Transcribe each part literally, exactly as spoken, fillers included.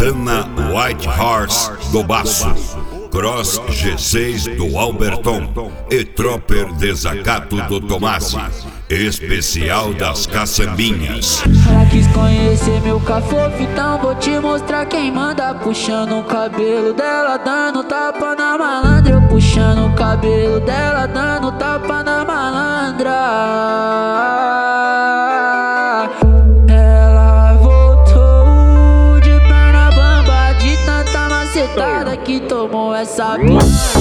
Hanna White Horse do baço, Cross G seis do Alberton e Tropper Desacato do Tomasi, especial das caçambinhas. Ela quis conhecer meu cafofo, então vou te mostrar quem manda. Puxando o cabelo dela, dando tapa na malandra. Eu puxando o cabelo dela, dando tapa na malandra. Ela voltou de perna bamba, de tanta macetada que tomou essa piranha.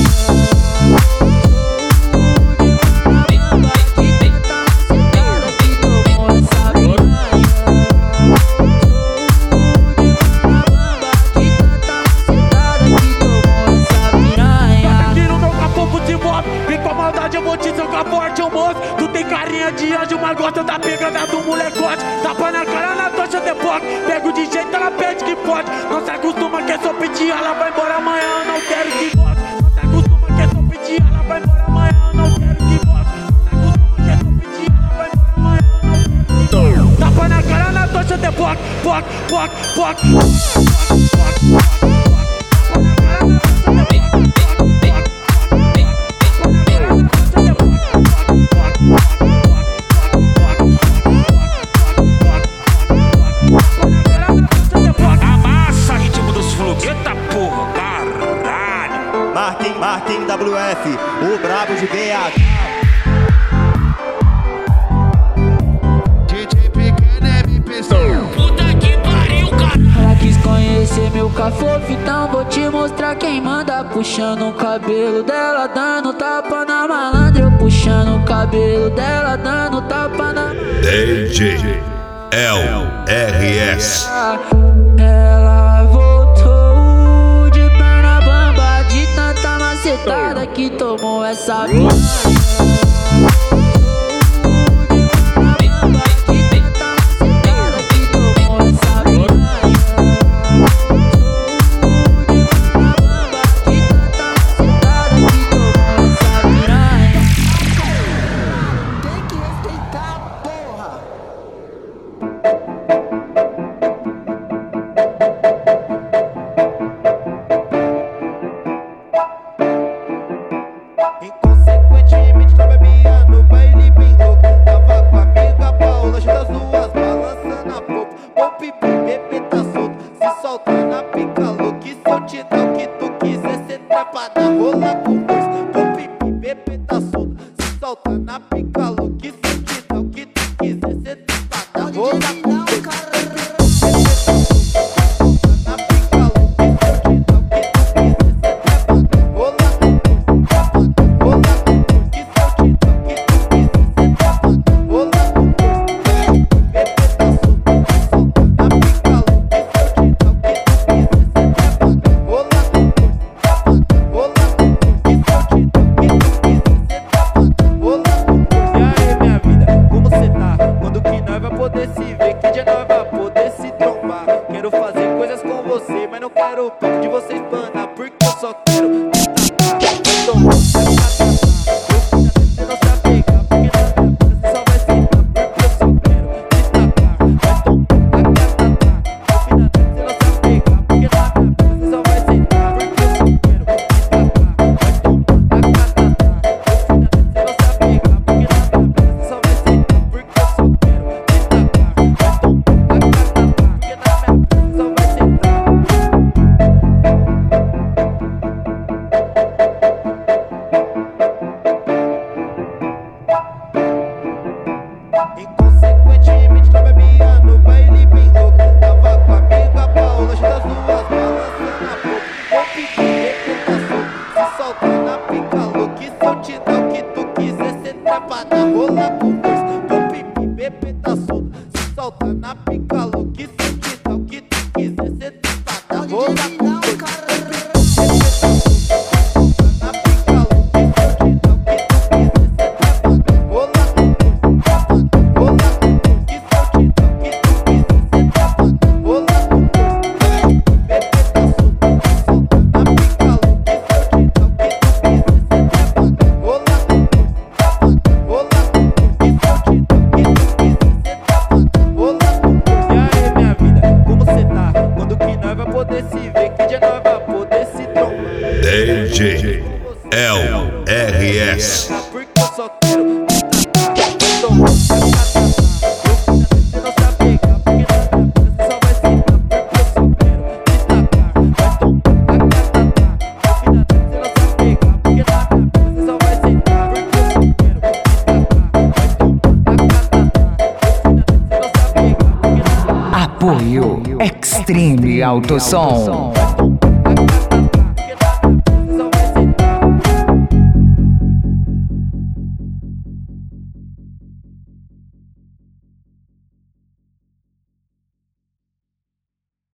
Tu tem carinha de anjo, mas gosta da pegada do molecote. Tapa na cara na tocha de boque, pego de jeito, ela pede que pode. Não se acostuma que é só pedir, ela vai embora amanhã, eu não quero que volte. Não se acostuma que é só pedir, ela vai embora amanhã, eu não quero que volte. Não se acostuma que é só pedir, ela vai embora amanhã, eu não quero que volte. Tapa na cara na tocha de boque, boque, boque, boque, boque, boque, boque. Martin W F, o brabo de B H. D J Pequeno M P C. Puta que pariu, cara. Ela quis conhecer meu cafofo, então vou te mostrar quem manda. Puxando o cabelo dela, dando tapa na malandra. Eu puxando o cabelo dela, dando tapa na malandra. D J L R S. Ela voltou de perna bamba, de tanta macetada que tomou essa piranha. Inconsequentemente tô bebia no baile bem louco. Tava com a amiga Paula, cheia das duas, balançando a popa. Bom pipi, bebê tá solto, se solta na pica louca. E se eu te dar o que tu quiser, cê trepa na rola com força. Bom pipi, bebê tá solto, se solta na pica louca. E se eu te dar o que tu quiser, cê trepa na rola com força. Mas não quero o papo de vocês panar, porque eu só quero destacar. Então, você não se apegar, porque na minha vida você só vai sentar, porque eu só quero destacar. Vai tomar, vai catar. No final você não se apegar, porque na minha vida você só vai sentar, porque eu só quero destacar. Vai tomar, vai catar. No final você não se apegar, porque na minha vida você só vai sentar, porque eu só quero destacar. Vai tomar, vai catar. Porque na minha vida você só vai sentar. Inconsequentemente tô bebia no baile bem louco. Tava com a amiga Paula, cheia das duas, balançando a boca. Bom pipi, bebê tá solto, se solta na pica louca. E se eu te dar o que tu quiser, cê trepa na rola com força. Bom pipi, bebê tá solto, se solta na pica louca. E se eu te dar o que tu quiser, cê trepa na rola com força. J L R S. Porque eu só quero te tacar, vai tomar, você não sabe pegar, porque na minha boca você só vai sentar. Porque eu só quero te tacar, vai tomar, você não sabe pegar, porque na minha boca você só vai sentar. Porque eu só quero te tacar, vai tomar, você não sabe pegar, porque na minha boca Apoio Extreme Alto Som.